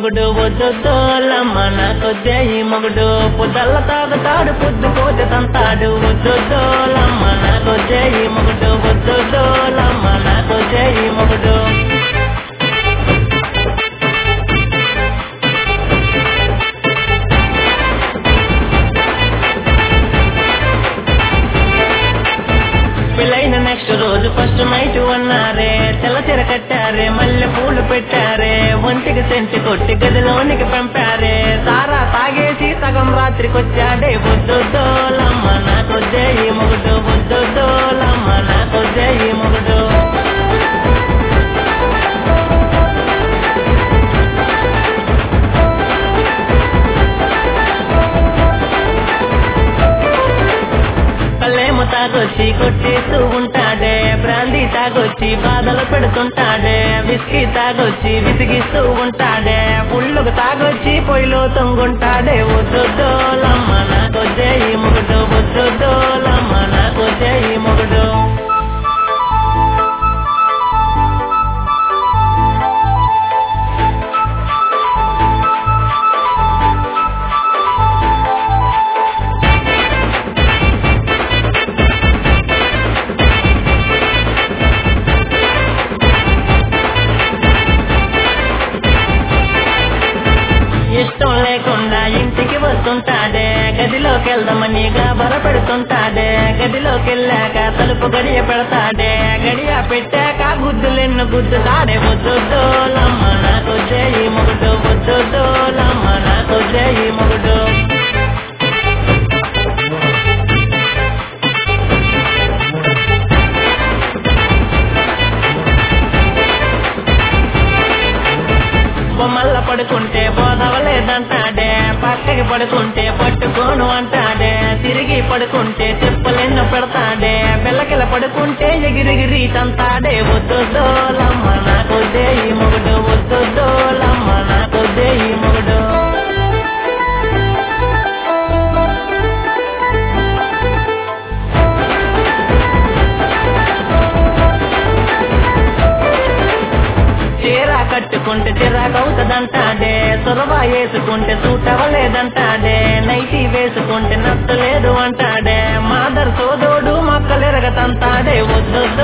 మొగుడు వద్దొద్దోలమ్మ నాకొద్దే ఈ మొగుడు పొద్దల్ల తాగుతాడు పొద్దుపోతే తంతాడు వద్దొద్దోలమ్మ నాకొద్దే ఈ మొగుడు వద్దొద్దోలమ్మ నాకొద్దే ఈ మొగుడు పెళ్ళైన నెక్స్ట్ రోజు ఫస్ట్ నైట్ అన్నారే తెల్ల చీర కట్టారే మల్లె పూలు పెట్టారే ఒంటికి సెంటి కొట్టి గదిలోనికి పంపారే సారా తాగేసి సగం రాత్రికొచ్చాడే వద్దొద్దోలమ్మ నాకొద్దే ఈ మొగుడు వద్దొద్దోలమ్మ నాకొద్దే ఈ మొగుడు కళ్ళేమో తాగొచ్చి కొట్టేస్తూ ఉంటాడే బ్రాందీ తాగొచ్చి బాధలు పెడుతుంటాడే విస్కీ తాగొచ్చి విసిగిస్తూ ఉంటాడే పుల్లుకు తాగొచ్చి పొయ్యిలో తొంగుంటాడే వద్దొద్దోలమ్మ నాకొద్దే ఈ మొగుడు వద్దొద్దోలమ్మ నాకొద్దే ఈ మొగుడు ఇష్టం లేకుండా ఇంటికి వస్తుంటాడే గదిలోకి వెళ్దామని గాబర పెడుతుంటాడే గదిలోకి వెళ్ళాక తలుపు గడియ పెడతాడే గడియ పెట్టాక గుద్దులెన్ను గుద్దుతాడే వద్దొద్దోలమ్మ నాకొద్దే ఈ మొగుడు వద్దొద్దోలమ్మ నాకొద్దే ఈ మొగుడు బొమ్మల్ల పడుకుంటే బోధవలేదంటాడే పక్కకి పడుకుంటే పట్టుకోను అంటాడే తిరిగి పడుకుంటే చెప్పలెన్నో పెడతాడే బెల్లకిల పడుకుంటే ఎగిరిగిరి తంతాడే వద్దొద్దోలమ్మ నాకొద్దే ఈ మొగుడు వద్దొద్దోలమ్మ నాకొద్దే ఈ మొగుడు చీర కట్టుకుంటే చిరాకవుతుందంటాడే సొరవా వేసుకుంటే సూట్ అవ్వలేదంటాడే నైటీ వేసుకుంటే నచ్చలేదు అంటాడే మాదర్ సోదోడు మొక్కలెరగతంతాడే వద్దొద్దు